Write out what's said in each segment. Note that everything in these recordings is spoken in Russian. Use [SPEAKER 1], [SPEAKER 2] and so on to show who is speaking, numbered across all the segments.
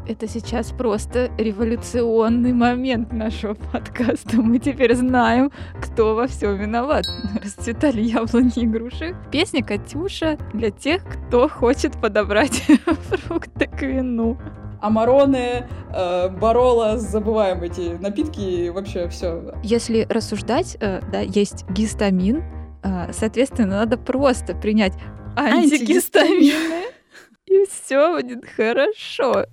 [SPEAKER 1] Это сейчас просто революционный момент нашего подкаста. Мы теперь знаем, кто во всем виноват. Расцветали яблони и груши. Песня «Катюша» для тех, кто хочет подобрать фрукты к вину.
[SPEAKER 2] Амароны, Барола, забываем эти напитки и вообще все.
[SPEAKER 1] Если рассуждать, да, есть гистамин, соответственно, надо просто принять антигистамины, и все будет хорошо.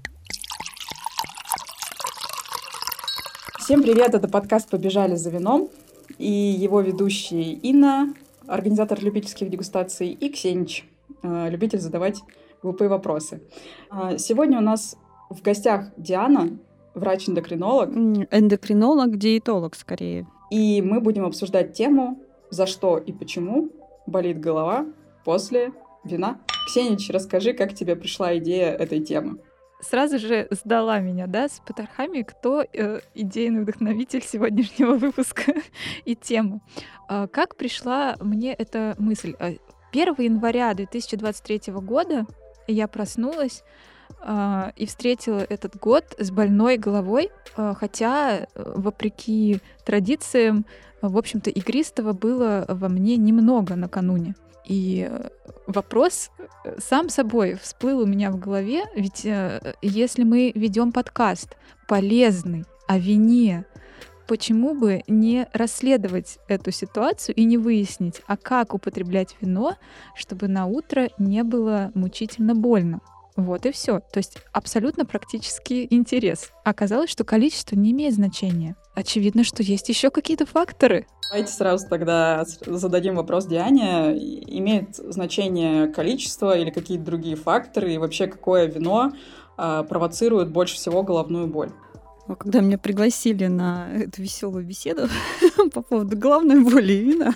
[SPEAKER 2] Всем привет, это подкаст «Побежали за вином», и его ведущие Инна, организатор любительских дегустаций, и Ксенич, любитель задавать глупые вопросы. Сегодня у нас в гостях Диана, врач-эндокринолог.
[SPEAKER 3] Эндокринолог, диетолог скорее.
[SPEAKER 2] И мы будем обсуждать тему «За что и почему болит голова после вина». Ксенич, расскажи, как тебе пришла идея этой темы?
[SPEAKER 1] Сразу же сдала меня, да, с потрохами, кто идейный вдохновитель сегодняшнего выпуска и темы. Как пришла мне эта мысль? 1 января 2023 года я проснулась и встретила этот год с больной головой, хотя, вопреки традициям, в общем-то, игристого было во мне немного накануне. И вопрос сам собой всплыл у меня в голове, ведь если мы ведем подкаст полезный о вине, почему бы не расследовать эту ситуацию и не выяснить, а как употреблять вино, чтобы на утро не было мучительно больно? Вот и все. То есть абсолютно практический интерес. Оказалось, что количество не имеет значения. Очевидно, что есть еще какие-то факторы.
[SPEAKER 2] Давайте сразу тогда зададим вопрос Диане. Имеет значение количество или какие-то другие факторы? И вообще, какое вино провоцирует больше всего головную боль?
[SPEAKER 3] Когда меня пригласили на эту веселую беседу по поводу головной боли и вина,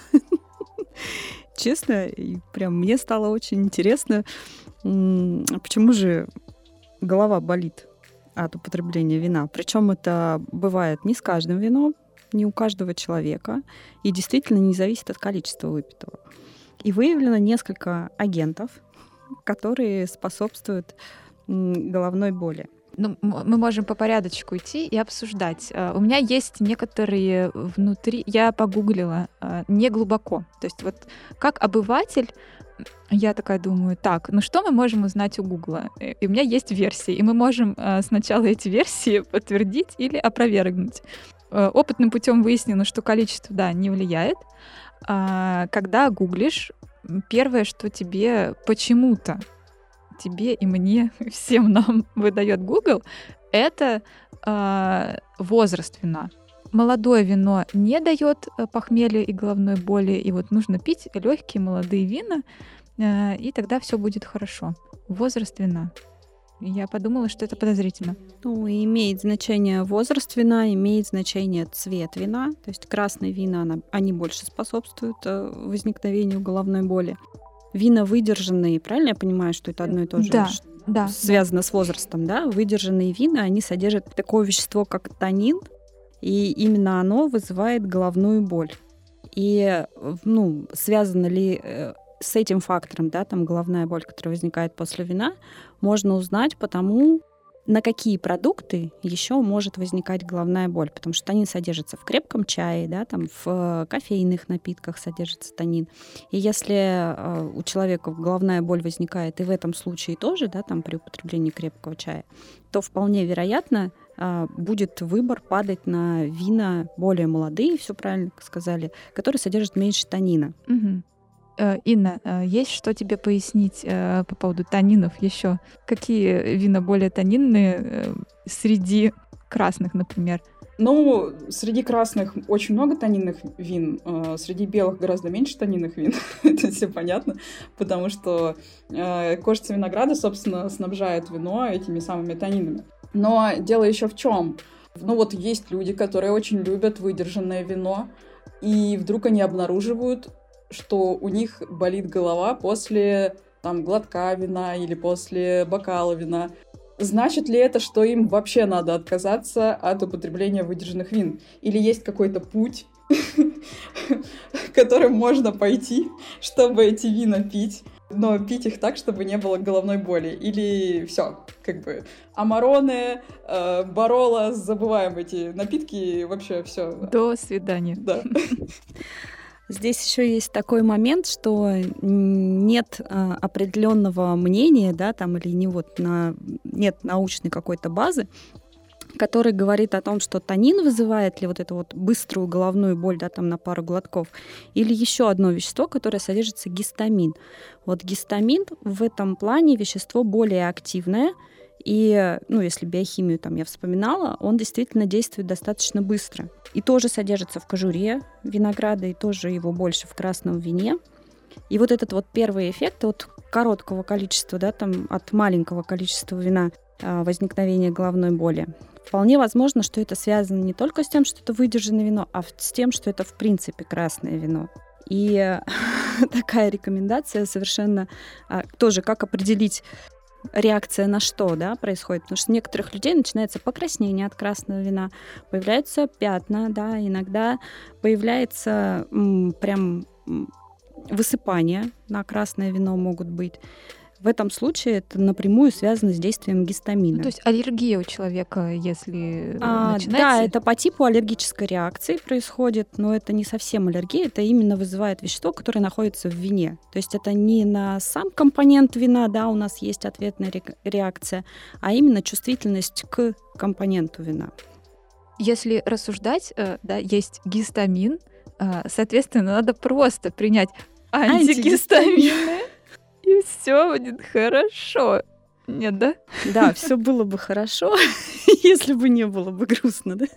[SPEAKER 3] честно, и прям мне стало очень интересно, почему же голова болит от употребления вина. Причем это бывает не с каждым вином, не у каждого человека, и действительно не зависит от количества выпитого. И выявлено несколько агентов, которые способствуют головной боли.
[SPEAKER 1] Ну, мы можем по порядочку идти и обсуждать. У меня есть некоторые внутри, я погуглила, не глубоко. То есть вот как обыватель я такая думаю, так, ну что мы можем узнать у Гугла? И у меня есть версии, и мы можем сначала эти версии подтвердить или опровергнуть. Опытным путем выяснено, что количество, да, не влияет. Когда гуглишь, первое, что тебе почему-то, тебе и мне, всем нам выдает Google, это возраст вина. Молодое вино не дает похмелья и головной боли, и вот нужно пить легкие молодые вина, и тогда все будет хорошо. Возраст вина. Я подумала, что это подозрительно.
[SPEAKER 3] Ну, имеет значение возраст вина, имеет значение цвет вина. То есть красные вина, они больше способствуют возникновению головной боли. Вина выдержанные, правильно я понимаю, что это одно и то же?
[SPEAKER 1] Да,
[SPEAKER 3] связано с возрастом, да? Выдержанные вина, они содержат такое вещество, как танин, и именно оно вызывает головную боль. И, связано ли с этим фактором, да, там головная боль, которая возникает после вина, можно узнать по тому, на какие продукты еще может возникать головная боль, потому что танин содержится в крепком чае, да, там в кофейных напитках содержится танин. И если у человека головная боль возникает и в этом случае тоже, да, там при употреблении крепкого чая, то вполне вероятно будет выбор падать на вина более молодые, все правильно сказали, которые содержат меньше танина.
[SPEAKER 1] Угу. Инна, есть что тебе пояснить по поводу танинов еще? Какие вина более танинные среди красных, например?
[SPEAKER 2] Ну, среди красных очень много танинных вин, среди белых гораздо меньше танинных вин, это все понятно, потому что кожица винограда, собственно, снабжает вино этими самыми танинами. Но дело еще в чем? Ну вот есть люди, которые очень любят выдержанное вино, и вдруг они обнаруживают, что у них болит голова после глотка вина или после бокала вина. Значит ли это, что им вообще надо отказаться от употребления выдержанных вин? Или есть какой-то путь, которым можно пойти, чтобы эти вина пить, но пить их так, чтобы не было головной боли? Или все, как бы амароны, барола, забываем эти напитки, вообще все.
[SPEAKER 1] До свидания.
[SPEAKER 2] Да.
[SPEAKER 3] Здесь еще есть такой момент, что нет определенного мнения, да, там или нет научной какой-то базы, который говорит о том, что танин вызывает ли вот эту вот быструю головную боль, да, там на пару глотков, или еще одно вещество, которое содержится гистамин. Вот гистамин в этом плане вещество более активное, и, если биохимию там я вспоминала, он действительно действует достаточно быстро. И тоже содержится в кожуре винограда, и тоже его больше в красном вине. И вот этот вот первый эффект от короткого количества, да, там от маленького количества вина возникновения головной боли. Вполне возможно, что это связано не только с тем, что это выдержанное вино, а с тем, что это в принципе красное вино. И такая рекомендация совершенно тоже, как определить реакция на что, да, происходит. Потому что у некоторых людей начинается покраснение от красного вина, появляются пятна, да, иногда появляется прям высыпания на красное вино могут быть. В этом случае это напрямую связано с действием гистамина.
[SPEAKER 1] То есть аллергия у человека, если начинается?
[SPEAKER 3] Да, это по типу аллергической реакции происходит, но это не совсем аллергия, это именно вызывает вещество, которое находится в вине. То есть это не на сам компонент вина, да, у нас есть ответная реакция, а именно чувствительность к компоненту вина.
[SPEAKER 1] Если рассуждать, да, есть гистамин, соответственно, надо просто принять антигистамины. И все будет хорошо. Нет, да?
[SPEAKER 3] Да, все было бы хорошо, если бы не было бы грустно, да?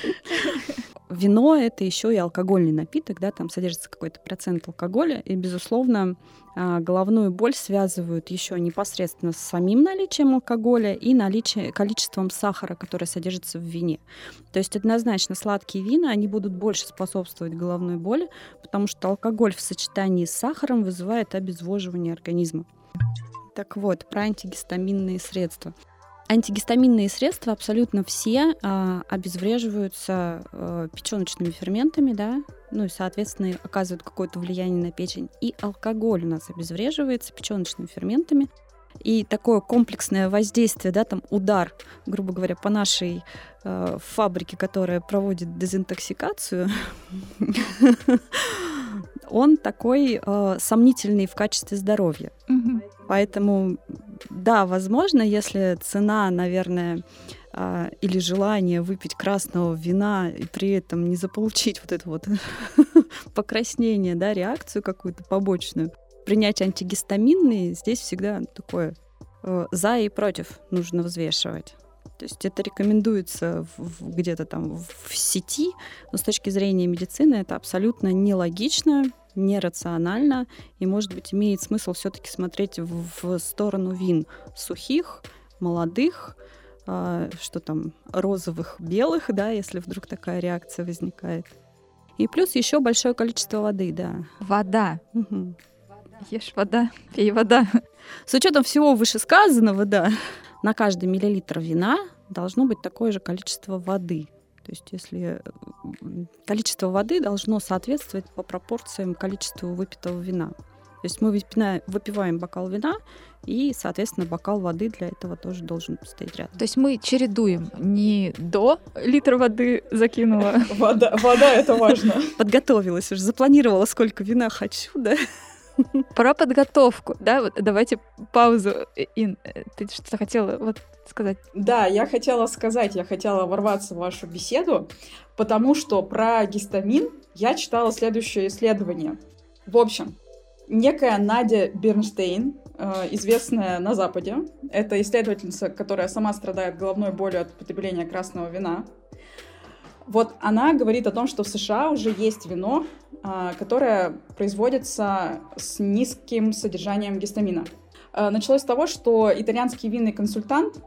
[SPEAKER 3] Вино — это еще и алкогольный напиток, да, там содержится какой-то процент алкоголя, и, безусловно, головную боль связывают еще непосредственно с самим наличием алкоголя и количеством сахара, которое содержится в вине. То есть однозначно сладкие вина, они будут больше способствовать головной боли, потому что алкоголь в сочетании с сахаром вызывает обезвоживание организма. Так вот, про антигистаминные средства. Антигистаминные средства абсолютно все обезвреживаются печёночными ферментами, да, и, соответственно, оказывают какое-то влияние на печень. И алкоголь у нас обезвреживается печёночными ферментами. И такое комплексное воздействие, да, там удар, грубо говоря, по нашей фабрике, которая проводит дезинтоксикацию, он такой сомнительный в качестве здоровья. Поэтому, да, возможно, если цена, наверное, или желание выпить красного вина и при этом не заполучить вот это вот покраснение, да, реакцию какую-то побочную, принять антигистаминные, здесь всегда такое за и против нужно взвешивать. То есть это рекомендуется где-то там в сети, но с точки зрения медицины это абсолютно нелогично, нерационально, и, может быть, имеет смысл все-таки смотреть в сторону вин сухих, молодых, что там, розовых, белых, да, если вдруг такая реакция возникает. И плюс еще большое количество воды, да.
[SPEAKER 1] Вода.
[SPEAKER 3] Угу.
[SPEAKER 1] Ешь вода, пей вода.
[SPEAKER 3] С учетом всего вышесказанного, да, на каждый миллилитр вина должно быть такое же количество воды. То есть если количество воды должно соответствовать по пропорциям количеству выпитого вина. То есть мы выпиваем бокал вина, и, соответственно, бокал воды для этого тоже должен стоять рядом.
[SPEAKER 1] То есть мы чередуем, не до литра воды закинула.
[SPEAKER 2] Вода — это важно.
[SPEAKER 3] Подготовилась уже, запланировала, сколько вина хочу, да?
[SPEAKER 1] Про подготовку, да, вот давайте паузу. Ин, ты что-то хотела сказать?
[SPEAKER 2] Да, я хотела ворваться в вашу беседу, потому что про гистамин я читала следующее исследование. В общем, некая Надя Бернштейн, известная на Западе, это исследовательница, которая сама страдает головной болью от употребления красного вина. Вот она говорит о том, что в США уже есть вино, которое производится с низким содержанием гистамина. Началось с того, что итальянский винный консультант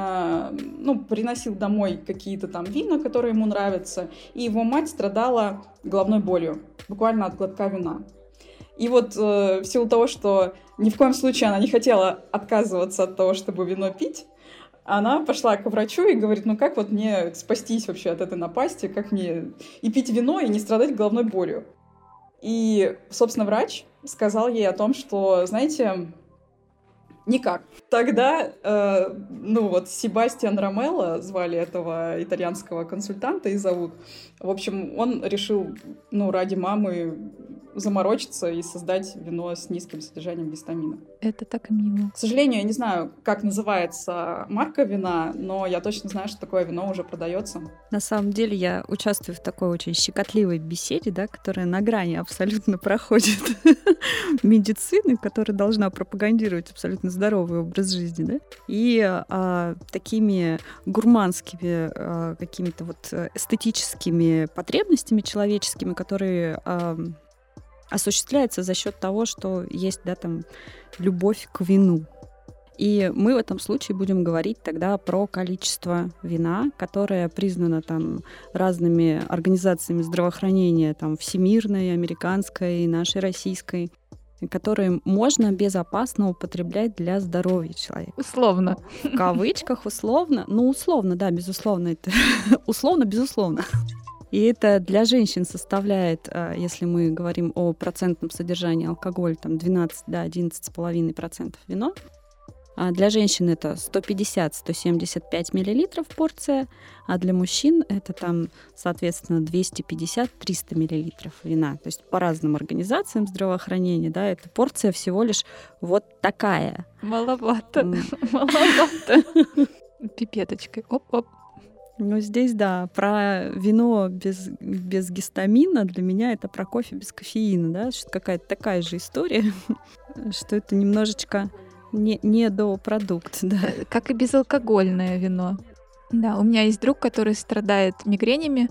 [SPEAKER 2] приносил домой какие-то там вина, которые ему нравятся, и его мать страдала головной болью, буквально от глотка вина. И вот в силу того, что ни в коем случае она не хотела отказываться от того, чтобы вино пить, она пошла к врачу и говорит, как вот мне спастись вообще от этой напасти, как мне и пить вино, и не страдать головной болью. И, собственно, врач сказал ей о том, что, знаете, Никак. Тогда, Себастьян Ромелло звали этого итальянского консультанта и зовут. В общем, он решил, ради мамы заморочиться и создать вино с низким содержанием гистамина.
[SPEAKER 1] Это так мило.
[SPEAKER 2] К сожалению, я не знаю, как называется марка вина, но я точно знаю, что такое вино уже продается.
[SPEAKER 3] На самом деле я участвую в такой очень щекотливой беседе, да, которая на грани абсолютно проходит медицины, которая должна пропагандировать абсолютно здоровый образ жизни, да, и такими гурманскими какими-то эстетическими потребностями человеческими, которые осуществляется за счет того, что есть, да, там, любовь к вину. И мы в этом случае будем говорить тогда про количество вина, которое признано там разными организациями здравоохранения, там, всемирной, американской и нашей российской, которые можно безопасно употреблять для здоровья человека.
[SPEAKER 1] Условно.
[SPEAKER 3] В кавычках условно. Условно, да, безусловно. Это условно, безусловно. И это для женщин составляет, если мы говорим о процентном содержании алкоголя, там 12-11,5% вино. А для женщин это 150-175 мл порция, а для мужчин это там, соответственно, 250-300 мл вина. То есть по разным организациям здравоохранения, да, эта порция всего лишь вот такая.
[SPEAKER 1] Маловато, маловато. Пипеточкой, оп-оп.
[SPEAKER 3] Здесь, да, про вино без гистамина для меня это про кофе без кофеина, да, что какая-то такая же история, что это немножечко недопродукт, да.
[SPEAKER 1] Как и безалкогольное вино. Да, у меня есть друг, который страдает мигренями,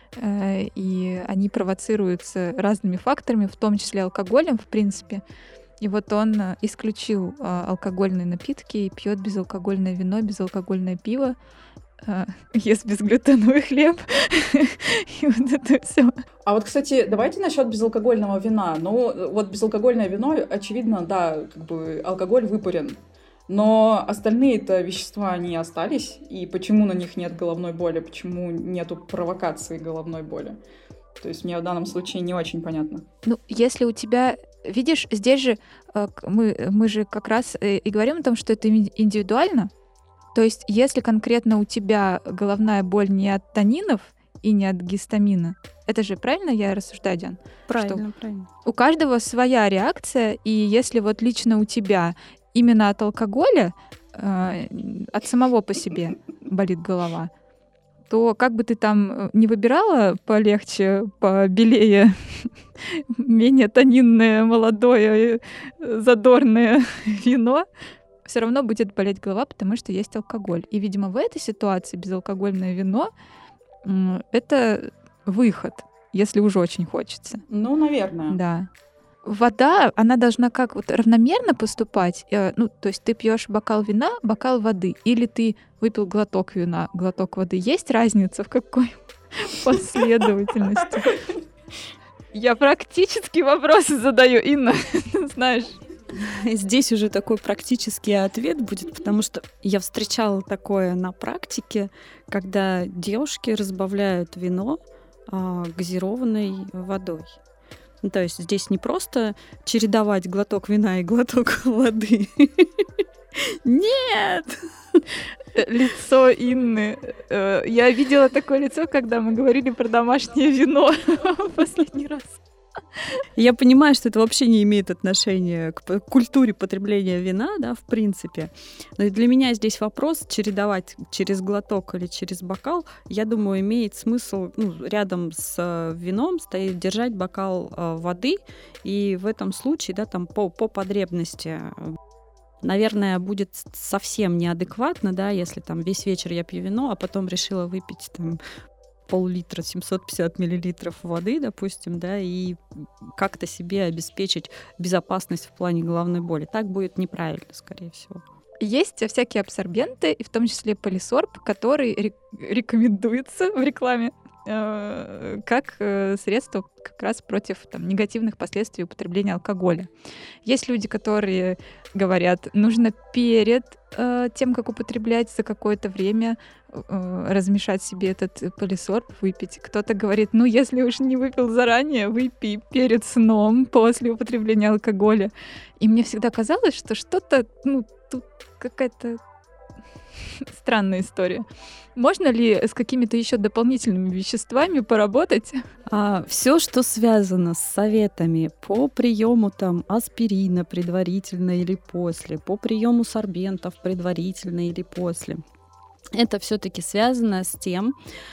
[SPEAKER 1] и они провоцируются разными факторами, в том числе алкоголем, в принципе. И вот он исключил алкогольные напитки и пьет безалкогольное вино, безалкогольное пиво, ест безглютеновый хлеб и вот это все.
[SPEAKER 2] А вот, кстати, давайте насчет безалкогольного вина. Безалкогольное вино, очевидно, да, алкоголь выпарен. Но остальные-то вещества, они остались. И почему на них нет головной боли? Почему нету провокации головной боли? То есть мне в данном случае не очень понятно.
[SPEAKER 1] Если у тебя... Видишь, здесь же мы же как раз и говорим о том, что это индивидуально. То есть если конкретно у тебя головная боль не от танинов и не от гистамина, это же правильно я рассуждаю, Диан?
[SPEAKER 3] Правильно.
[SPEAKER 1] У каждого своя реакция, и если вот лично у тебя именно от алкоголя, от самого по себе болит голова, то как бы ты там не выбирала полегче, побелее, менее тонинное, молодое, задорное вино, все равно будет болеть голова, потому что есть алкоголь. И, видимо, в этой ситуации безалкогольное вино — это выход, если уже очень хочется.
[SPEAKER 2] Наверное.
[SPEAKER 1] Да. Вода, она должна как равномерно поступать. То есть ты пьешь бокал вина, бокал воды, или ты выпил глоток вина, глоток воды. Есть разница в какой последовательности? Я практически вопросы задаю, Инна, знаешь.
[SPEAKER 3] Здесь уже такой практический ответ будет, потому что я встречала такое на практике, когда девушки разбавляют вино газированной водой. То есть здесь не просто чередовать глоток вина и глоток воды. Нет!
[SPEAKER 1] Лицо Инны. Я видела такое лицо, когда мы говорили про домашнее вино в последний раз.
[SPEAKER 3] Я понимаю, что это вообще не имеет отношения к культуре потребления вина, да, в принципе. Но и для меня здесь вопрос чередовать через глоток или через бокал, я думаю, имеет смысл рядом с вином держать бокал воды, и в этом случае, да, там по потребности, наверное, будет совсем неадекватно, да, если там весь вечер я пью вино, а потом решила выпить там пол-литра, 750 миллилитров воды, допустим, да, и как-то себе обеспечить безопасность в плане головной боли. Так будет неправильно, скорее всего.
[SPEAKER 1] Есть всякие абсорбенты, и в том числе полисорб, который рекомендуется в рекламе как средство как раз против негативных последствий употребления алкоголя. Есть люди, которые говорят, нужно перед тем, как употреблять, за какое-то время размешать себе этот полисорб, выпить. Кто-то говорит, ну, если уж не выпил заранее, выпей перед сном, после употребления алкоголя. И мне всегда казалось, что что-то, ну, тут какая-то странная история. Можно ли с какими-то еще дополнительными веществами поработать?
[SPEAKER 3] Все, что связано с советами по приему там аспирина предварительно или после, по приему сорбентов предварительно или после, это все-таки связано с тем,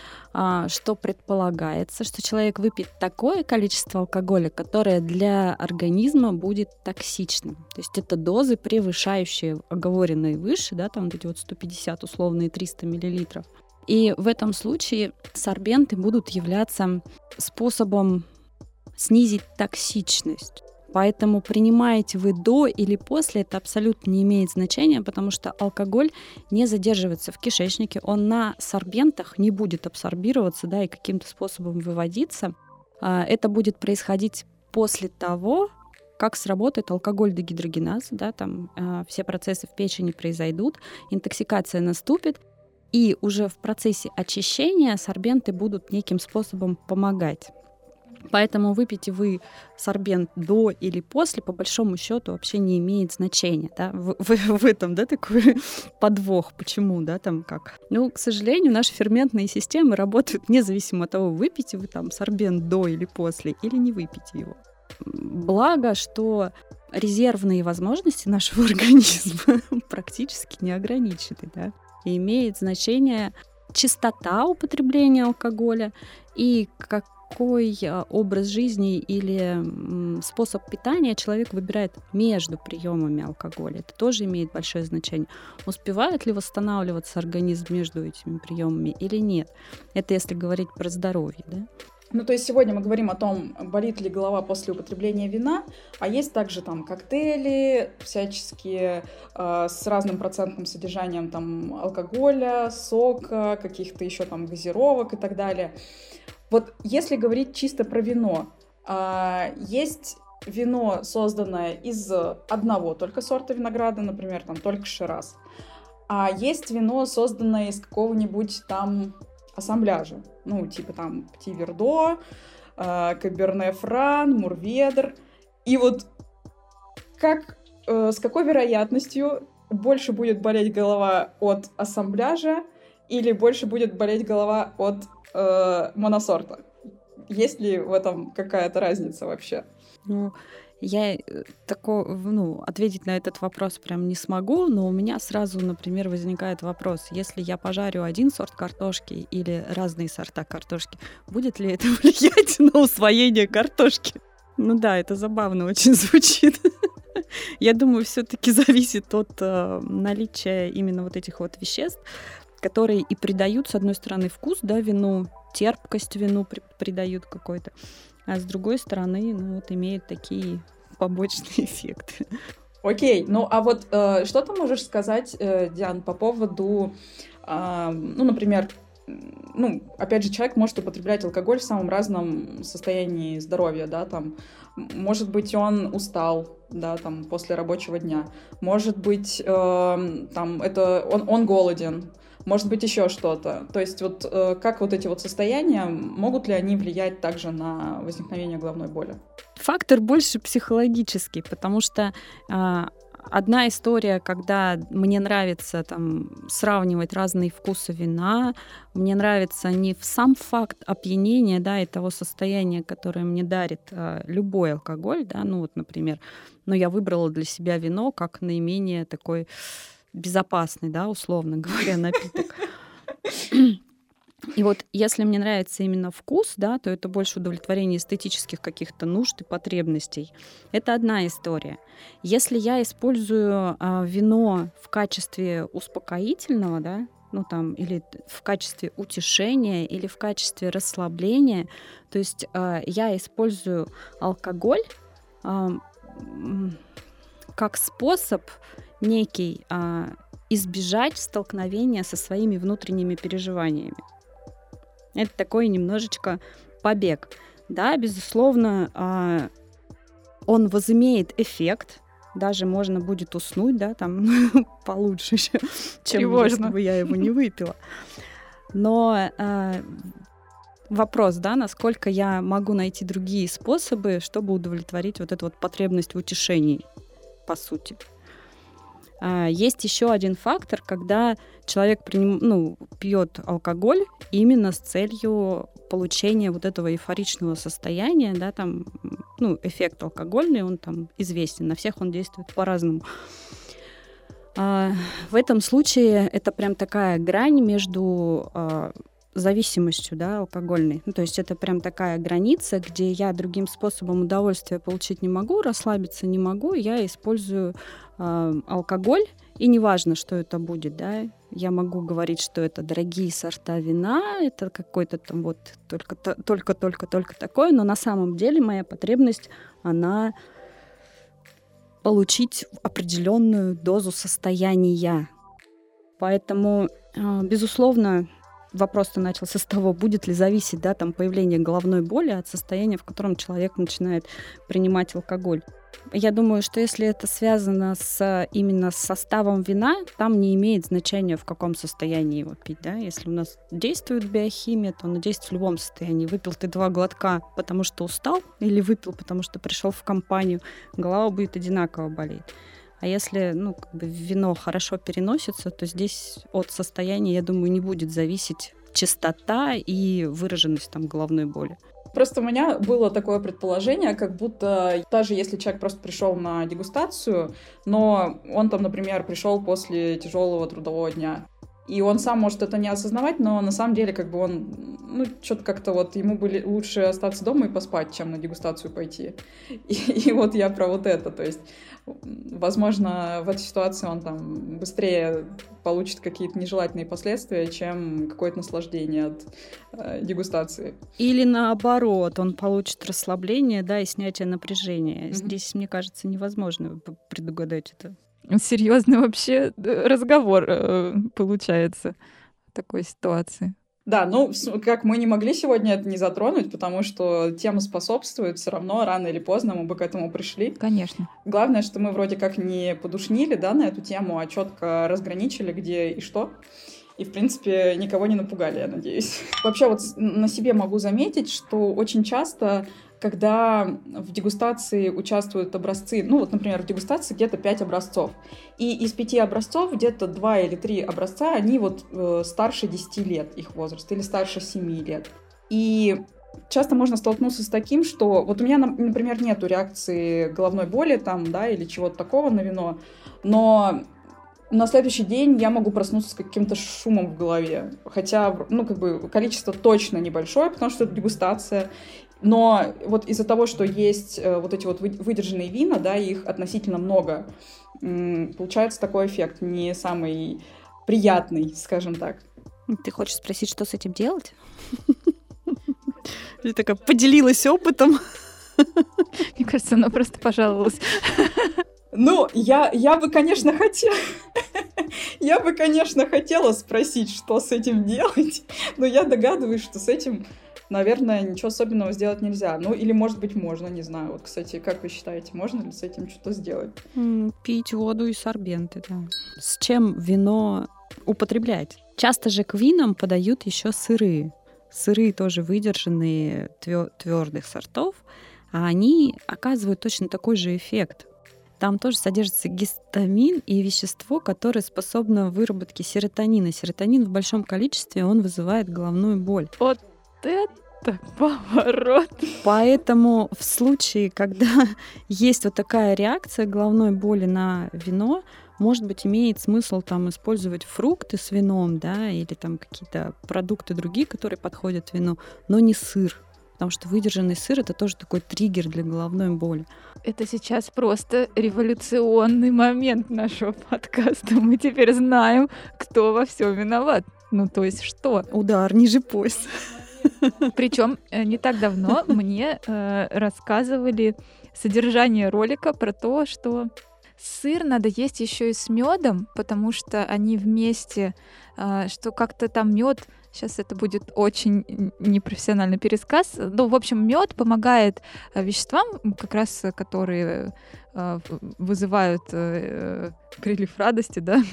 [SPEAKER 3] что предполагается, что человек выпьет такое количество алкоголя, которое для организма будет токсичным. То есть это дозы, превышающие оговоренные выше, да, там вот эти вот 150 условные 300 миллилитров. И в этом случае сорбенты будут являться способом снизить токсичность. Поэтому принимаете вы до или после, это абсолютно не имеет значения, потому что алкоголь не задерживается в кишечнике, он на сорбентах не будет абсорбироваться, да, и каким-то способом выводиться. Это будет происходить после того, как сработает алкоголь-дегидрогеназ, да, там все процессы в печени произойдут, интоксикация наступит, и уже в процессе очищения сорбенты будут неким способом помогать. Поэтому выпьете вы сорбент до или после, по большому счету, вообще не имеет значения. Да? В этом, да, такой подвох. Почему, да, там как? Ну, к сожалению, наши ферментные системы работают независимо от того, выпьете вы там сорбент до или после, или не выпьете его. Благо, что резервные возможности нашего организма практически не ограничены, да? И имеет значение частота употребления алкоголя и какой образ жизни или способ питания человек выбирает между приемами алкоголя. Это тоже имеет большое значение. Успевает ли восстанавливаться организм между этими приемами или нет? Это если говорить про здоровье, да?
[SPEAKER 2] Ну, то есть сегодня мы говорим о том, болит ли голова после употребления вина, а есть также там коктейли всяческие с разным процентным содержанием там алкоголя, сока, каких-то еще там газировок и так далее. Вот если говорить чисто про вино, есть вино, созданное из одного только сорта винограда, например, там только Шираз, а есть вино, созданное из какого-нибудь там ассамбляжа, ну, типа там Пти-Вердо, Каберне-Фран, Мурведр. И вот с какой вероятностью больше будет болеть голова от ассамбляжа или больше будет болеть голова от моносорта? Есть ли в этом какая-то разница вообще?
[SPEAKER 3] Ну, я ответить на этот вопрос прям не смогу, но у меня сразу, например, возникает вопрос, если я пожарю один сорт картошки или разные сорта картошки, будет ли это влиять на усвоение картошки? Ну да, это забавно очень звучит. Я думаю, все-таки зависит от наличия именно вот этих вот веществ, которые и придают, с одной стороны, вкус, да, вину, терпкость вину придают какой-то, а с другой стороны, ну вот имеют такие побочные эффекты.
[SPEAKER 2] Окей, ну а вот что ты можешь сказать, Диан, по поводу, например, опять же, человек может употреблять алкоголь в самом разном состоянии здоровья, да, там, может быть, он устал, да, там, после рабочего дня, может быть, он голоден, может быть, еще что-то. То есть вот как вот эти вот состояния, могут ли они влиять также на возникновение головной боли?
[SPEAKER 3] Фактор больше психологический, потому что одна история, когда мне нравится там сравнивать разные вкусы вина, мне нравится не сам факт опьянения, да, и того состояния, которое мне дарит любой алкоголь, да, ну вот, например, я выбрала для себя вино как наименее такой безопасный, да, условно говоря, напиток. И вот если мне нравится именно вкус, да, то это больше удовлетворение эстетических каких-то нужд и потребностей. Это одна история. Если я использую вино в качестве успокоительного, да, или в качестве утешения, или в качестве расслабления, то есть я использую алкоголь как способ некий избежать столкновения со своими внутренними переживаниями. Это такой немножечко побег. Да, безусловно, он возымеет эффект. Даже можно будет уснуть, да, там получше, чем если бы я его не выпила. Но вопрос, да, насколько я могу найти другие способы, чтобы удовлетворить вот эту вот потребность в утешении, по сути. Есть еще один фактор, когда человек пьет алкоголь именно с целью получения вот этого эйфоричного состояния, да, там, эффект алкогольный, он там известен, на всех он действует по-разному. В этом случае это прям такая грань между зависимостью, да, алкогольной. То есть это прям такая граница, где я другим способом удовольствия получить не могу, расслабиться не могу, я использую алкоголь, и неважно, что это будет, да, я могу говорить, что это дорогие сорта вина, это какой-то там вот только такое, но на самом деле моя потребность, она получить определенную дозу состояния. Поэтому, безусловно, вопрос-то начался с того, будет ли зависеть, да, там, появление головной боли от состояния, в котором человек начинает принимать алкоголь. Я думаю, что если это связано именно с составом вина, там не имеет значения, в каком состоянии его пить. Да? Если у нас действует биохимия, то она действует в любом состоянии. Выпил ты 2 глотка, потому что устал, или выпил, потому что пришел в компанию, голова будет одинаково болеть. А если вино хорошо переносится, то здесь от состояния, я думаю, не будет зависеть частота и выраженность там головной боли.
[SPEAKER 2] Просто у меня было такое предположение, как будто даже если человек просто пришел на дегустацию, но он там, например, пришел после тяжелого трудового дня, и он сам может это не осознавать, но на самом деле как бы он, что-то как-то вот ему бы лучше остаться дома и поспать, чем на дегустацию пойти. И вот я про вот это, то есть, возможно, в этой ситуации он там быстрее получит какие-то нежелательные последствия, чем какое-то наслаждение от дегустации.
[SPEAKER 3] Или наоборот, он получит расслабление, да, и снятие напряжения. Здесь, мне кажется, невозможно предугадать это.
[SPEAKER 1] Серьезный вообще разговор получается в такой ситуации.
[SPEAKER 2] Да, как мы не могли сегодня это не затронуть, потому что тема способствует, все равно рано или поздно мы бы к этому пришли.
[SPEAKER 1] Конечно.
[SPEAKER 2] Главное, что мы вроде как не подушнили, да, на эту тему, а четко разграничили, где и что. И, в принципе, никого не напугали, я надеюсь. Вообще вот на себе могу заметить, что очень часто, когда в дегустации участвуют образцы, например, в дегустации где-то 5 образцов, и из 5 образцов где-то 2 или 3 образца, они старше 10 лет, их возраст, или старше 7 лет. И часто можно столкнуться с таким, что вот у меня, например, нету реакции головной боли там, да, или чего-то такого на вино, но на следующий день я могу проснуться с каким-то шумом в голове. Хотя, количество точно небольшое, потому что это дегустация. Но вот из-за того, что есть вот эти вот выдержанные вина, да, их относительно много, получается такой эффект не самый приятный, скажем так.
[SPEAKER 3] Ты хочешь спросить, что с этим делать? Ты такая поделилась опытом.
[SPEAKER 1] Мне кажется, она просто пожаловалась.
[SPEAKER 2] Я бы, конечно, хотела... Я бы, конечно, хотела спросить, что с этим делать, но я догадываюсь, что с этим, наверное, ничего особенного сделать нельзя. Или, может быть, можно, не знаю. Вот, кстати, как вы считаете, можно ли с этим что-то сделать?
[SPEAKER 3] Пить воду и сорбенты, да. С чем вино употреблять? Часто же к винам подают еще сыры. Сыры тоже выдержанные твердых сортов, а они оказывают точно такой же эффект. Там тоже содержится гистамин и вещество, которое способно к выработке серотонина. Серотонин в большом количестве, он вызывает головную боль.
[SPEAKER 1] Вот это поворот!
[SPEAKER 3] Поэтому в случае, когда есть вот такая реакция головной боли на вино, может быть, имеет смысл там использовать фрукты с вином, да, или там какие-то продукты другие, которые подходят вину, но не сыр. Потому что выдержанный сыр — это тоже такой триггер для головной боли.
[SPEAKER 1] Это сейчас просто революционный момент нашего подкаста. Мы теперь знаем, кто во всем виноват. То есть что?
[SPEAKER 3] Удар ниже пояса.
[SPEAKER 1] Причем не так давно мне рассказывали содержание ролика про то, что сыр надо есть еще и с медом, потому что они вместе, что как-то там мед. Сейчас это будет очень непрофессиональный пересказ. Ну, в общем, мед помогает веществам, как раз которые вызывают прилив радости, да,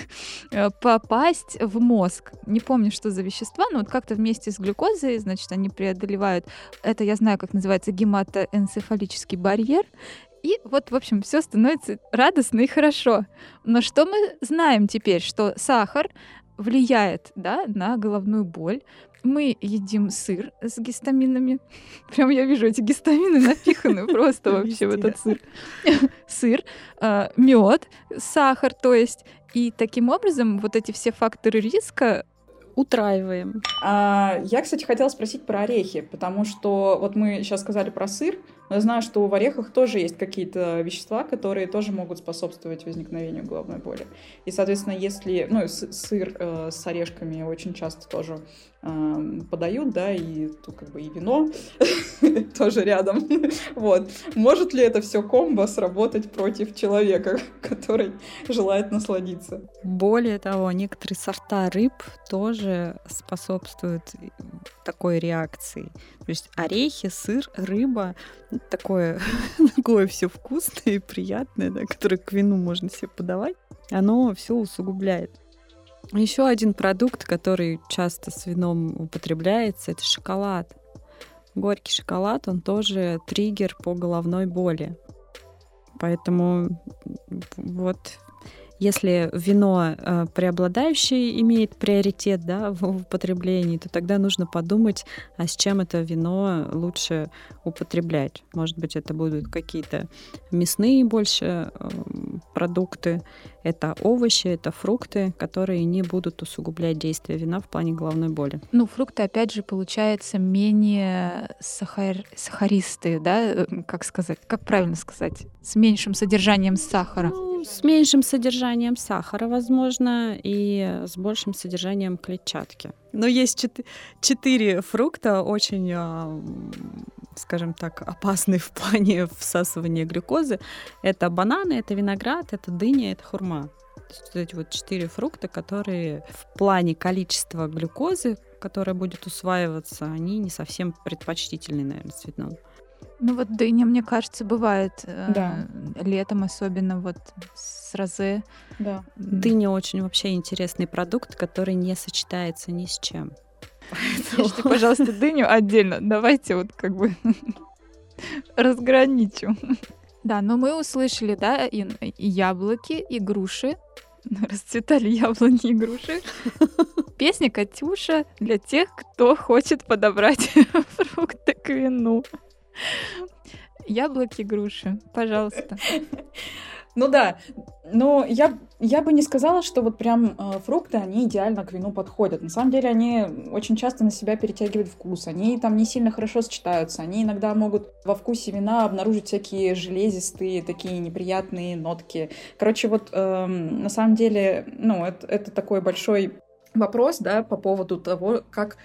[SPEAKER 1] попасть в мозг. Не помню, что за вещества, но вот как-то вместе с глюкозой, значит, они преодолевают. Это я знаю, как называется, гематоэнцефалический барьер. И вот, в общем, все становится радостно и хорошо. Но что мы знаем теперь? Что сахар влияет, да, на головную боль. Мы едим сыр с гистаминами. Прям я вижу эти гистамины напиханы просто вообще в этот сыр. Сыр, мед, сахар, то есть. И таким образом вот эти все факторы риска
[SPEAKER 3] утраиваем.
[SPEAKER 2] Я, кстати, хотела спросить про орехи, потому что вот мы сейчас сказали про сыр, но я знаю, что в орехах тоже есть какие-то вещества, которые тоже могут способствовать возникновению головной боли. И, соответственно, если... Ну, сыр с орешками очень часто тоже подают, да, и тут как бы и вино тоже рядом. Вот. Может ли это все комбо сработать против человека, который желает насладиться?
[SPEAKER 3] Более того, некоторые сорта рыб тоже способствуют такой реакции. То есть орехи, сыр, рыба, такое все вкусное и приятное, да, которое к вину можно себе подавать, оно все усугубляет. Еще один продукт, который часто с вином употребляется, это шоколад. Горький шоколад, он тоже триггер по головной боли. Поэтому вот если вино преобладающее имеет приоритет, да, в употреблении, то тогда нужно подумать, а с чем это вино лучше употреблять. Может быть, это будут какие-то мясные больше продукты, это овощи, это фрукты, которые не будут усугублять действие вина в плане головной боли.
[SPEAKER 1] Ну, фрукты, опять же, получается менее сахаристые, да, как сказать, как правильно сказать, с меньшим содержанием сахара.
[SPEAKER 3] Ну, с меньшим содержанием сахара, возможно, и с большим содержанием клетчатки. Но есть 4 фрукта очень, скажем так, опасные в плане всасывания глюкозы. Это бананы, это виноград, это дыня, это хурма. То есть эти вот 4 фрукта, которые в плане количества глюкозы, которая будет усваиваться, они не совсем предпочтительны, наверное, с вином.
[SPEAKER 1] Ну вот дыня, мне кажется, бывает летом, особенно вот с розе.
[SPEAKER 2] Да.
[SPEAKER 3] Дыня очень вообще интересный продукт, который не сочетается ни с чем.
[SPEAKER 1] Ешьте, пожалуйста, дыню отдельно. Давайте вот как бы разграничим. Да, но мы услышали, да, и яблоки, и груши. Расцветали яблони и груши. Песня «Катюша» для тех, кто хочет подобрать фрукты к вину. Яблоки, груши, пожалуйста.
[SPEAKER 2] Ну да, но я бы не сказала, что вот прям фрукты, они идеально к вину подходят. На самом деле они очень часто на себя перетягивают вкус, они там не сильно хорошо сочетаются, они иногда могут во вкусе вина обнаружить всякие железистые, такие неприятные нотки. Короче, вот на самом деле, ну, это такой большой вопрос, да, по поводу того, как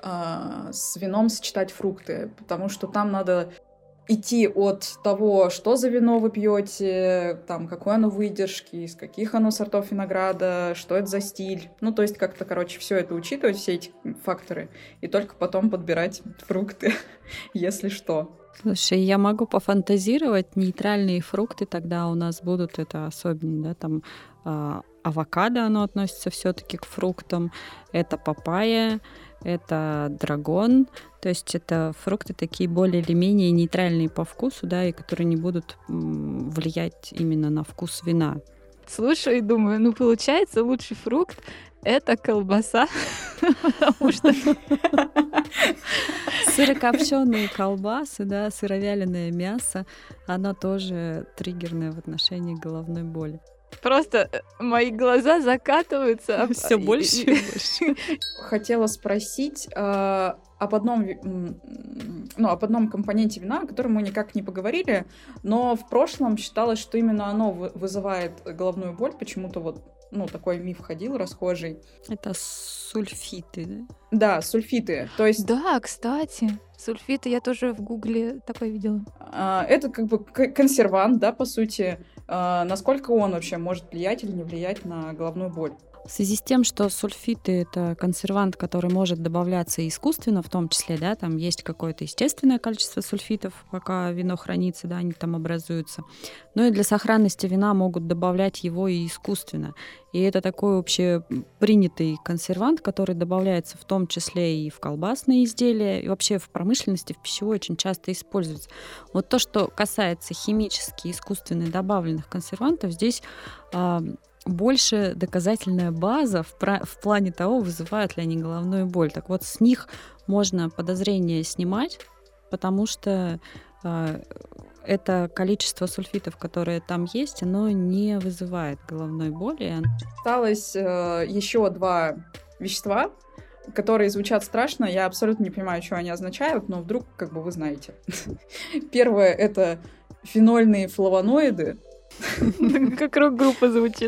[SPEAKER 2] с вином сочетать фрукты, потому что там надо идти от того, что за вино вы пьете, там, какой оно выдержки, из каких оно сортов винограда, что это за стиль. Ну, то есть как-то, короче, все это учитывать, все эти факторы, и только потом подбирать фрукты, если что.
[SPEAKER 3] Слушай, я могу пофантазировать, нейтральные фрукты тогда у нас будут, это особенно, да, там авокадо, оно относится все-таки к фруктам, это папайя, это драгон, то есть это фрукты такие более или менее нейтральные по вкусу, да, и которые не будут влиять именно на вкус вина.
[SPEAKER 1] Слушаю и думаю, ну получается лучший фрукт — это колбаса, потому что
[SPEAKER 3] сырокопченые колбасы, да, сыровяленое мясо, оно тоже триггерное в отношении головной боли.
[SPEAKER 1] Просто мои глаза закатываются.
[SPEAKER 3] Все больше и больше.
[SPEAKER 2] Хотела спросить об одном компоненте вина, о котором мы никак не поговорили, но в прошлом считалось, что именно оно вызывает головную боль. Почему-то вот, ну, такой миф ходил расхожий.
[SPEAKER 3] Это сульфиты, да?
[SPEAKER 2] Да, сульфиты. То есть...
[SPEAKER 1] Да, кстати, сульфиты я тоже в Гугле такое видела.
[SPEAKER 2] Это как бы консервант, да, по сути. насколько он вообще может влиять или не влиять на головную боль?
[SPEAKER 3] В связи с тем, что сульфиты — это консервант, который может добавляться искусственно, в том числе, да, там есть какое-то естественное количество сульфитов, пока вино хранится, да, они там образуются. Но и для сохранности вина могут добавлять его и искусственно. И это такой общепринятый консервант, который добавляется в том числе и в колбасные изделия, и вообще в промышленности, в пищевой очень часто используется. Вот то, что касается химически искусственно добавленных консервантов, здесь больше доказательная база в плане того, вызывают ли они головную боль. Так вот, с них можно подозрение снимать, потому что это количество сульфитов, которые там есть, оно не вызывает головной боли.
[SPEAKER 2] Осталось еще 2 вещества, которые звучат страшно. Я абсолютно не понимаю, что они означают, но вдруг как бы вы знаете. Первое — это фенольные флавоноиды.
[SPEAKER 1] Как рок-группа звучит.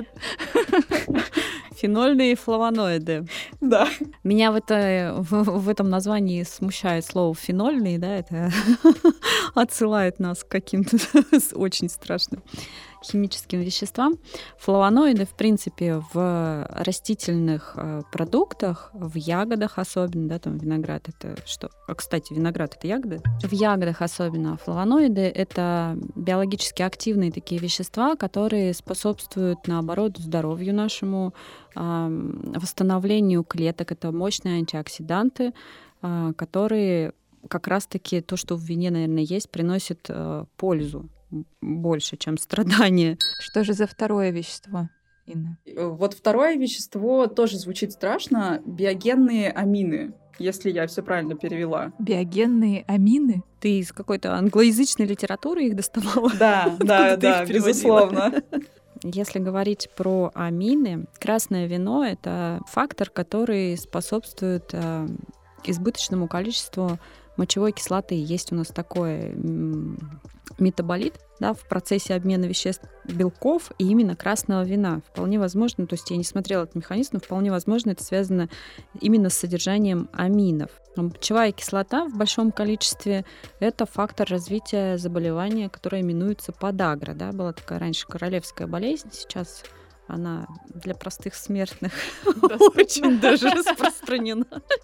[SPEAKER 3] Фенольные флавоноиды.
[SPEAKER 2] Да.
[SPEAKER 3] Меня в этом названии смущает слово «фенольные», да, это отсылает нас к каким-то очень страшным химическим веществам. Флавоноиды, в принципе, в растительных продуктах, в ягодах особенно, да, там виноград — это что? Кстати, виноград — это ягоды. В ягодах особенно флавоноиды — это биологически активные такие вещества, которые способствуют, наоборот, здоровью нашему, восстановлению клеток. Это мощные антиоксиданты, которые как раз-таки то, что в вине, наверное, есть, приносит пользу больше, чем страдания.
[SPEAKER 1] Что же за второе вещество, Инна?
[SPEAKER 2] Вот второе вещество тоже звучит страшно. Биогенные амины, если я все правильно перевела.
[SPEAKER 1] Биогенные амины?
[SPEAKER 3] Ты из какой-то англоязычной литературы их доставала?
[SPEAKER 2] Да, безусловно.
[SPEAKER 3] Если говорить про амины, красное вино — это фактор, который способствует избыточному количеству мочевой кислоты. Есть у нас такой метаболит, да, в процессе обмена веществ белков и именно красного вина. Вполне возможно, то есть я не смотрела этот механизм, но вполне возможно это связано именно с содержанием аминов. Мочевая кислота в большом количестве — это фактор развития заболевания, которое именуется подагра. Да? Была такая раньше королевская болезнь, сейчас она для простых смертных очень даже распространена.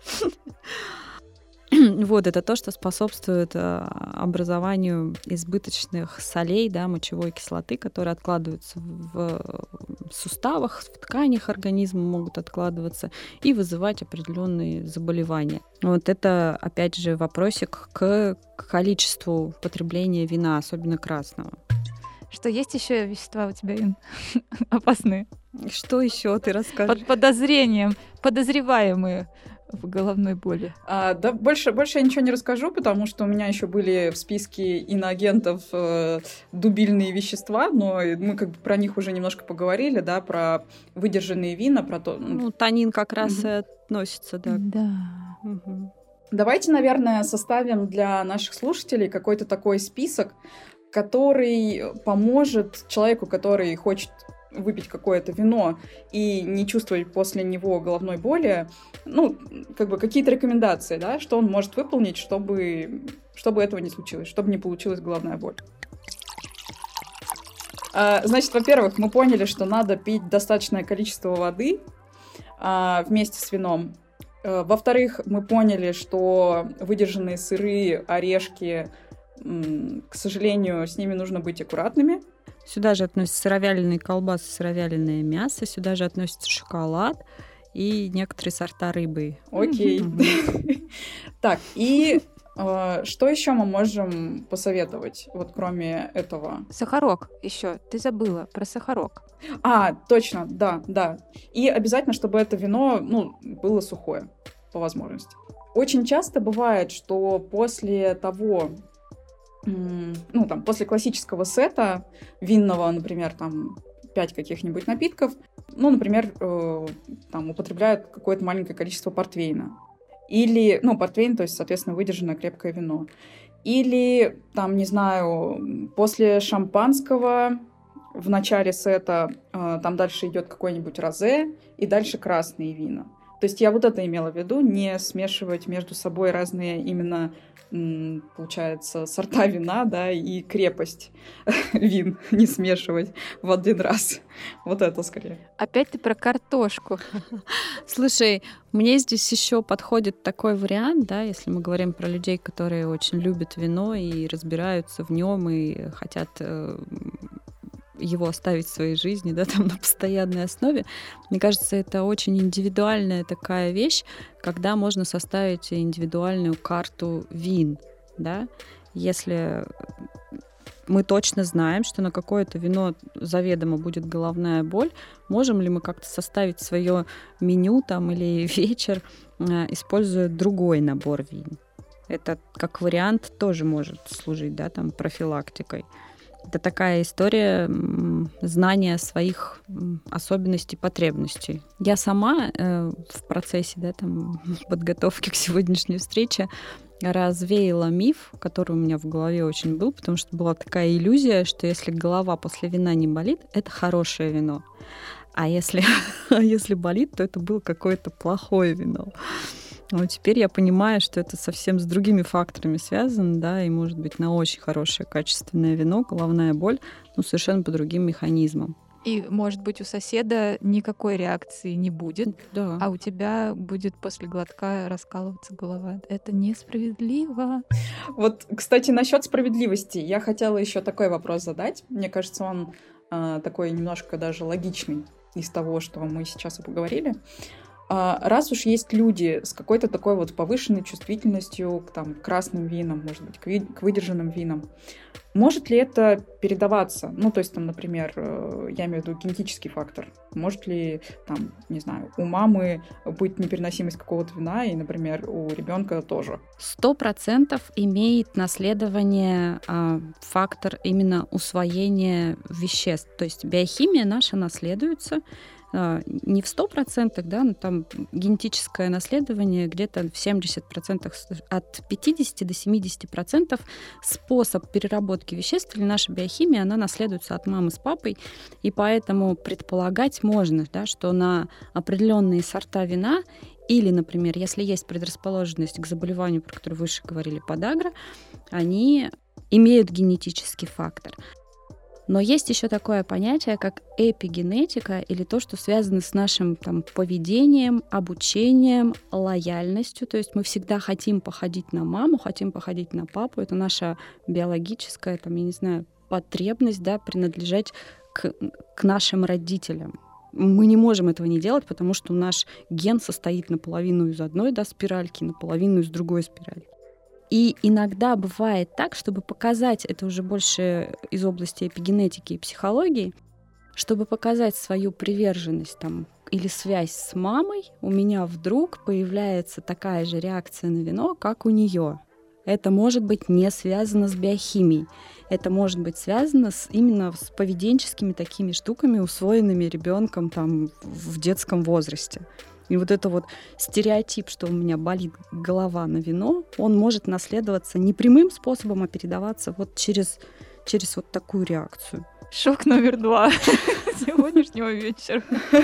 [SPEAKER 3] Вот, это то, что способствует образованию избыточных солей, да, мочевой кислоты, которые откладываются в суставах, в тканях организма могут откладываться и вызывать определенные заболевания. Вот это, опять же, вопросик к количеству потребления вина, особенно красного.
[SPEAKER 1] Что есть еще вещества у тебя, Ин? Опасные?
[SPEAKER 3] Что еще ты расскажешь?
[SPEAKER 1] Под подозрением, подозреваемые в головной боли.
[SPEAKER 2] Да, больше я ничего не расскажу, потому что у меня еще были в списке иноагентов дубильные вещества, но мы как бы про них уже немножко поговорили, да, про выдержанные вина, про то...
[SPEAKER 3] Ну, танин как раз и относится, да.
[SPEAKER 1] Да.
[SPEAKER 3] Угу.
[SPEAKER 2] Давайте, наверное, составим для наших слушателей какой-то такой список, который поможет человеку, который хочет выпить какое-то вино и не чувствовать после него головной боли, ну, как бы какие-то рекомендации, да, что он может выполнить, чтобы этого не случилось, чтобы не получилась головная боль. Значит, во-первых, мы поняли, что надо пить достаточное количество воды вместе с вином. Во-вторых, мы поняли, что выдержанные сыры, орешки, к сожалению, с ними нужно быть аккуратными.
[SPEAKER 3] Сюда же относятся сыровяленые колбасы, сыровяленое мясо, сюда же относится шоколад и некоторые сорта рыбы.
[SPEAKER 2] Окей. Так, и что еще мы можем посоветовать, вот кроме этого?
[SPEAKER 1] Сахарок еще. Ты забыла про сахарок.
[SPEAKER 2] Точно, да. И обязательно, чтобы это вино, было сухое, по возможности. Очень часто бывает, что после того, после классического сета винного, например, там 5 каких-нибудь напитков, например, употребляют какое-то маленькое количество портвейна. Или, портвейн, то есть, соответственно, выдержанное крепкое вино. Или, не знаю, после шампанского в начале сета там дальше идет какой-нибудь розе и дальше красные вина. То есть я вот это имела в виду, не смешивать между собой разные именно, получается, сорта вина, да, и крепость вин не смешивать в один раз. Вот это скорее.
[SPEAKER 1] Опять ты про картошку.
[SPEAKER 3] Слушай, мне здесь еще подходит такой вариант, да, если мы говорим про людей, которые очень любят вино и разбираются в нем и хотят его оставить в своей жизни, да, там на постоянной основе. Мне кажется, это очень индивидуальная такая вещь, когда можно составить индивидуальную карту вин, да. Если мы точно знаем, что на какое-то вино заведомо будет головная боль, можем ли мы как-то составить свое меню там или вечер, используя другой набор вин? Это как вариант тоже может служить, да, там, профилактикой. Это такая история знания своих особенностей, потребностей. Я сама в процессе, да, там, подготовки к сегодняшней встрече развеяла миф, который у меня в голове очень был, потому что была такая иллюзия, что если голова после вина не болит, это хорошее вино. А если болит, то это было какое-то плохое вино. Но теперь я понимаю, что это совсем с другими факторами связано, да, и может быть на очень хорошее качественное вино головная боль, но совершенно по другим механизмам.
[SPEAKER 1] И, может быть, у соседа никакой реакции не будет,
[SPEAKER 3] да,
[SPEAKER 1] а у тебя будет после глотка раскалываться голова. Это несправедливо.
[SPEAKER 2] Вот, кстати, насчет справедливости я хотела еще такой вопрос задать. Мне кажется, он такой немножко даже логичный из того, что мы сейчас и поговорили. Раз уж есть люди с какой-то такой вот повышенной чувствительностью к красным винам, может быть, к выдержанным винам, может ли это передаваться? Ну, то есть, там, например, я имею в виду генетический фактор. Может ли, там, не знаю, у мамы быть непереносимость какого-то вина, и, например, у ребенка тоже?
[SPEAKER 3] 100% имеет наследование фактор именно усвоения веществ. То есть биохимия наша наследуется, не в 100%, да, но там генетическое наследование где-то в 70%, от 50 до 70% способ переработки веществ или наша биохимия, она наследуется от мамы с папой, и поэтому предполагать можно, да, что на определенные сорта вина или, например, если есть предрасположенность к заболеванию, про которое выше говорили, подагра, они имеют генетический фактор. Но есть еще такое понятие, как эпигенетика, или то, что связано с нашим там, поведением, обучением, лояльностью. То есть мы всегда хотим походить на маму, хотим походить на папу. Это наша биологическая, там, я не знаю, потребность, да, принадлежать к нашим родителям. Мы не можем этого не делать, потому что наш ген состоит наполовину из одной, да, спиральки, наполовину из другой спирали. И иногда бывает так, чтобы показать, это уже больше из области эпигенетики и психологии, чтобы показать свою приверженность там, или связь с мамой, у меня вдруг появляется такая же реакция на вино, как у нее. Это может быть не связано с биохимией. Это может быть связано именно с поведенческими такими штуками, усвоенными ребенком там, в детском возрасте. И вот это вот стереотип, что у меня болит голова на вино, он может наследоваться не прямым способом, а передаваться вот через вот такую реакцию.
[SPEAKER 1] Шок номер 2 сегодняшнего вечера.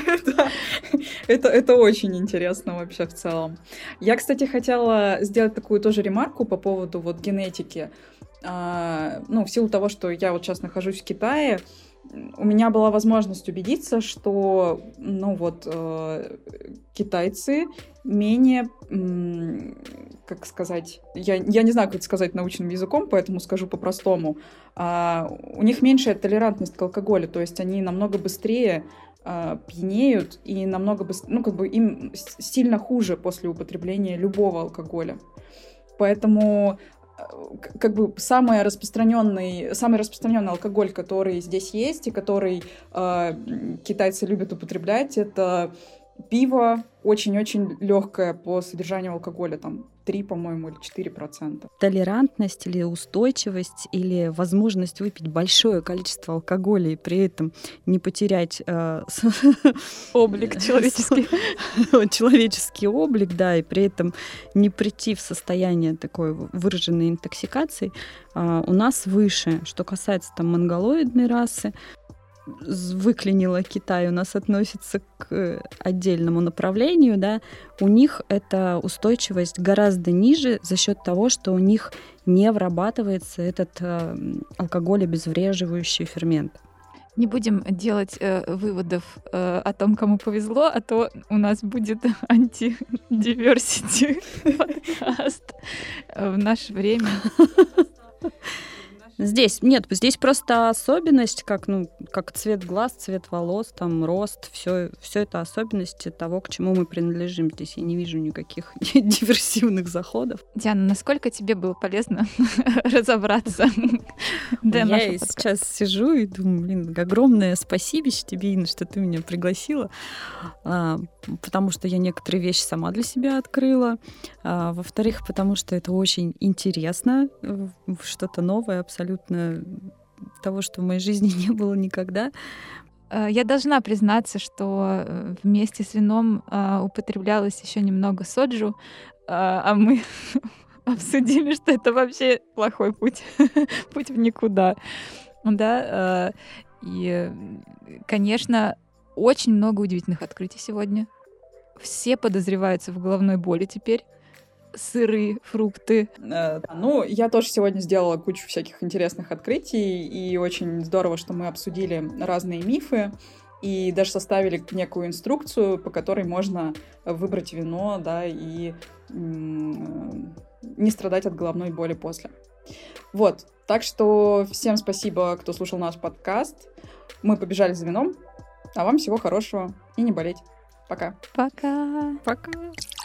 [SPEAKER 2] Это очень интересно вообще в целом. Я, кстати, хотела сделать такую тоже ремарку по поводу вот генетики. В силу того, что я вот сейчас нахожусь в Китае, у меня была возможность убедиться, что, китайцы менее, как сказать, я не знаю, как это сказать научным языком, поэтому скажу по-простому, у них меньшая толерантность к алкоголю, то есть они намного быстрее пьянеют и намного быстрее, им сильно хуже после употребления любого алкоголя. Поэтому самый распространенный алкоголь, который здесь есть и который китайцы любят употреблять, это пиво очень-очень легкое по содержанию алкоголя, там 3, по-моему, или 4%.
[SPEAKER 3] Толерантность или устойчивость или возможность выпить большое количество алкоголя и при этом не потерять
[SPEAKER 1] облик человеческий.
[SPEAKER 3] Человеческий облик, да, и при этом не прийти в состояние такой выраженной интоксикации, у нас выше. Что касается там монголоидной расы, выклинило Китай, у нас относится к отдельному направлению, да, у них эта устойчивость гораздо ниже за счет того, что у них не вырабатывается этот алкоголь-обезвреживающий фермент.
[SPEAKER 1] Не будем делать выводов о том, кому повезло, а то у нас будет анти-диверсити подкаст в наше время.
[SPEAKER 3] Здесь просто особенность, как цвет глаз, цвет волос, там рост, все это особенности того, к чему мы принадлежим. Здесь я не вижу никаких диверсивных заходов.
[SPEAKER 1] Диана, насколько тебе было полезно разобраться для нашего
[SPEAKER 3] Я
[SPEAKER 1] подкаста?
[SPEAKER 3] сейчас сижу и думаю, огромное спасибище тебе, Инна, что ты меня пригласила, потому что я некоторые вещи сама для себя открыла. Во-вторых, потому что это очень интересно, что-то новое абсолютно того, что в моей жизни не было никогда.
[SPEAKER 1] Я должна признаться, что вместе с вином употреблялось еще немного соджу, а мы обсудили, что это вообще плохой путь, путь в никуда. Да, и, конечно, очень много удивительных открытий сегодня. Все подозреваются в головной боли теперь. Сыры, фрукты.
[SPEAKER 2] Я тоже сегодня сделала кучу всяких интересных открытий, и очень здорово, что мы обсудили разные мифы и даже составили некую инструкцию, по которой можно выбрать вино, да, и не страдать от головной боли после. Вот, так что всем спасибо, кто слушал наш подкаст. Мы побежали за вином, а вам всего хорошего и не болеть. Пока.
[SPEAKER 1] Пока.
[SPEAKER 3] Пока.